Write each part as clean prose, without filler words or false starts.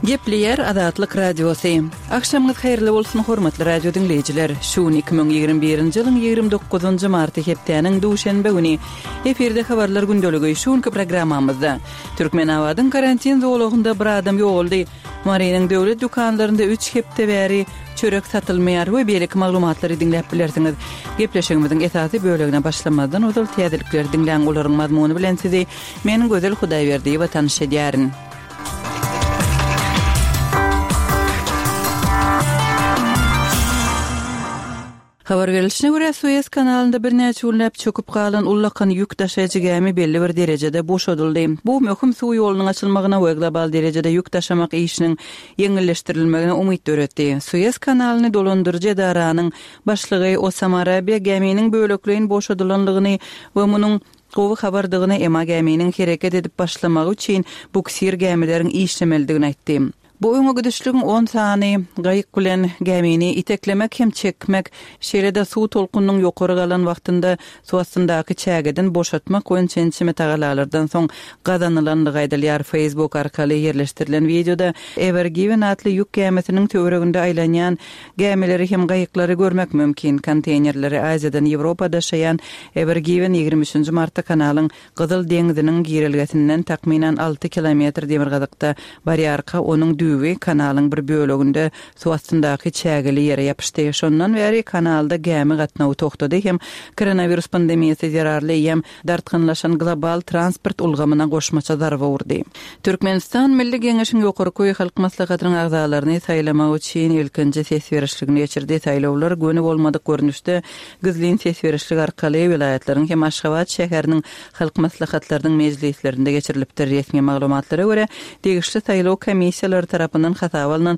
Gepleyer Adatlyk Radiosu. Akşamyňyz hayrly bolsun hormatly radio dinleyijiler. Şu 2021-nji ýylyň 29-njy marty hepdeniň duşanbe güni eferde habarlar gündöligi şuňky programmamyzda Türkmen awadyň karantin zowlugynda bir adam ýoğuldy. Maryanyň döwlet dukanlarynda 3 hepde bäri çörek satylmaýar we beýlik maglumatlary dinläp bilersiňiz. Gepleşigimiziň esasy bölegine başlamadan ozal täzelikler dinlän olaryň mazmuny bilen sizi meniň gözel Hudaýberdi we tanış edýärin. Habar verilişine göre Suez kanalında bir näçe ýyllap çöküp galan ullakan ýük taşaýjy gemi belli bir derejede boşadyldy. Bu möhüm suw ýolunyň açylmagyna we global derejede ýük taşamak işiniň ýeňilleşdirilmegine umyt döretdi. Suez kanalyny dolandyrjy edaranyň başlygy Osama Arabiya geminiň böleklerini boşadylanlygyny we munyň gowy habardygyny ema geminiň hereket edip başlamagy üçin buksir gemileriň işlemeldigini aýtdy. Bu öňe gidişligiň 10 sany gaýyk bilen gemini iteklemek hem çekmek, şeýle-de suw tolkunynyň ýokary galan wagtynda suw astyndaky çägeden boşatmak we çençime tagalalardan soň gazanylandygy aýdylýar. Facebook arkaly ýerleşdirilen videoda Ever Given atly ýük gemisiniň töwereginde aýlanýan gemileri hem gaýyklary görmek mümkin. Konteynerleri Aziýadan Ýewropada şaýan Ever Given 23-nji martda kanalyň Gyzyl deňiziniň girilgesinden takminan 6 kilometr demir gazykda barýarka onuň düwi kanalyň bir böleginde suw astyndaky çägeli ýere ýapyşdy. Şondan beri kanalda gemi gatnawy togtady hem koronavirus pandemiýasy zararly hem dartgynlaşan global transport ulgamyna goşmaça zarba urdy. Türkmenistan Milli Geňeşiň ýokary köý halk maslahatynyň agzalaryny saýlamak üçin ilkinji ses berişligini geçirdi. Saýlawlar göni bolmadyk görnüşde gizlin ses berişlik arkaly vilayatlanyň hem Aşgabat şäheriniň halk maslahatlarynyň mejlislerinde geçirilipdir. Resmi maglumatlara görä degişli saýlaw komissiýalary tarapyndan hasaba alynan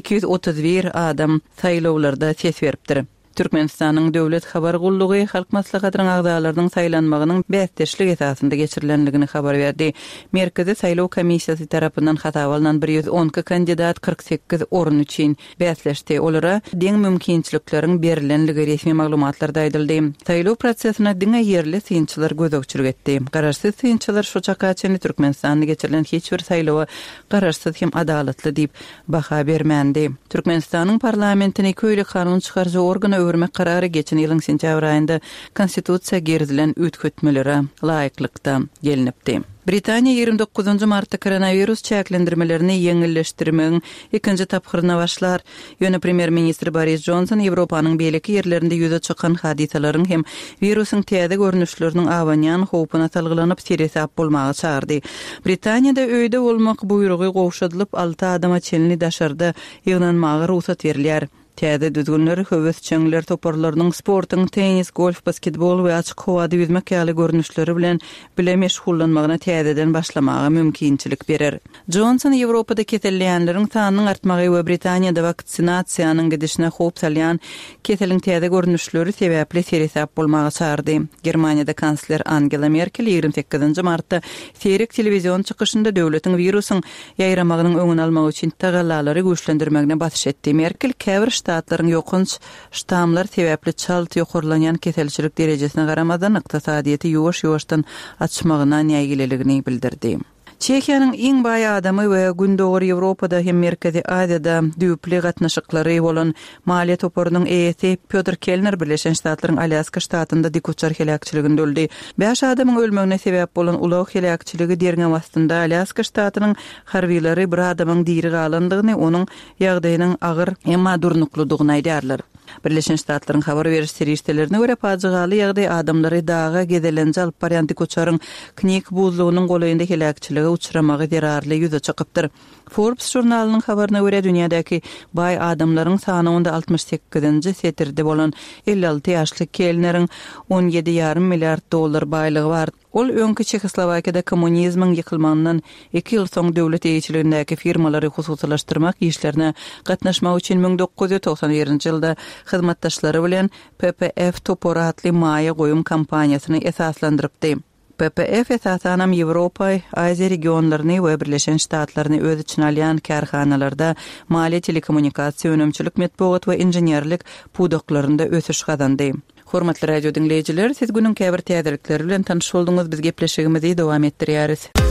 231 adam saýlawlarda ses beripdir. Türkmenistanyň döwlet habar gullugy halk maslahatynyň agzalarynyň saýlanmagynyň bäsdeşlik esasynda geçirilenligini habar berdi. Merkezi saýlaw komissiýasy tarapyndan hasaba alynan 110 kandidat 48 orun üçin bäsleşdi. Olara deň mümkinçilikleriň berilenligi resmi maglumatlarda aýdyldy. Saýlaw prosesine diňe ýerli synçylar gözükçülük etdi. Garaşsyz synçylar şu çakaçyny Türkmenistanda geçirilen hiç bir saýlawa garaşsyz hem adalatly diýip baha bermändi. Türkmenistanyň parlamentini köýli kanun çykarjy organa öwürmek karary geçen ýylyň sentýabr aýynda konstitusiýa geridilen ütkötmelere laýyklykda gelinipdi. Britaniýa 29-njy martda koronavirus çäklendirmelerini ýeňilleşdirmegiň ikinji taphyryna başlar. Ýöne premier ministri Boris Johnson Ýewropanyň beýleki ýerlerinde ýüze çykan hadisalaryň hem virusyň täze görnüşleriniň awanýan howpuna salgylanyp seresap bolmagy çağırdy. Britaniýada öýde bolmak buýrugy gowşadylyp 6 adama çelini daşarda ýygnanmagy ruhsat berilýär. Täze düzgünler, höwes çeňler toparlarynyň sportyň, tenis, golf, basketbol we açyk howada ýüzmek ýaly görnüşleri bilen meşgullanmagyna täzeden başlamagy mümkinçilik berer. Johnson Ýewropada kesellenleriň sanynyň artmagy we Britaniýada vaksinasiýanyň gidişine howp salýan keseliň täze görnüşleri sebäpli seresap bolmagy çağırdy. Germaniýada kansler Angela Merkel 28-nji martda seyrek telewizion çykyşynda döwletiň virusyň ýaýramagynyň öňüni almak üçin tagallalary güýçlendirmegine batyş etdi. Merkel ştatlaryň ýokunç ştamlar sebäpli çalty ýokurlanýan keselçilik derejesine garamadan ykdysadyýety ýuwaş-ýuwaşdan açmagyna näýgileligini bildirdi. Çekiýanyň iň baý adamy we gündogry Ýewropada hem Merkezi Aziýada düýpli gatnaşyklary bolan maliýe toparynyň eýesi Piotr Kellner Birleşen Ştatlaryň Alyaska ştatynda dikuçar helakçyliginde öldü. 5 adamyň ölmegine sebäp bolan ulaw helakçyligi derňe wagtynda Alyaska ştatynyň harbiýleri bir adamyň diri galandygyny, onuň ýagdaýynyň agyr emma durnukludygyny aýdýarlar. Birleşen Ştatlaryň habar beriş serişdelerine göre pajygaly ýagdaý adamlary daga gedelenji alyp barýan dikuçaryň knik buzlugynyň golaýynda helakçylyga uçramagy derarly ýüze çykypdyr. Forbes jurnalynyň habaryna görä dünýädäki baý adamlaryň sany 68-nji setirde bolan 56 ýaşly Kellneriň $17,5 milliard baýlygy bar. Ol öňkü Çekoslowakiýada kommunizmiň ýykylmagyndan 2 ýyl soň döwlet eýçiligindäki firmalary hususlaşdyrmak işlerine gatnaşmak üçin 1991-nji ýylda hyzmatdaşlary bilen PPF Topor atly maýa goýum kampaniýasyny esaslandyrypdy. PPF esasanam Ýewropa, Aziýa regionlaryny we Birleşen Ştatlaryny öz içine alýan karhanalarda maliýe telekommunikasiýa önümçilik metbuat we inženýerlik pudoklarynda ösüş gazandy. Hormatly radio dinleyijiler, siz günün käbir täzelikleri bilen tanyş bolduňyz. Biz gepleşigimizi dowam etdirýäris.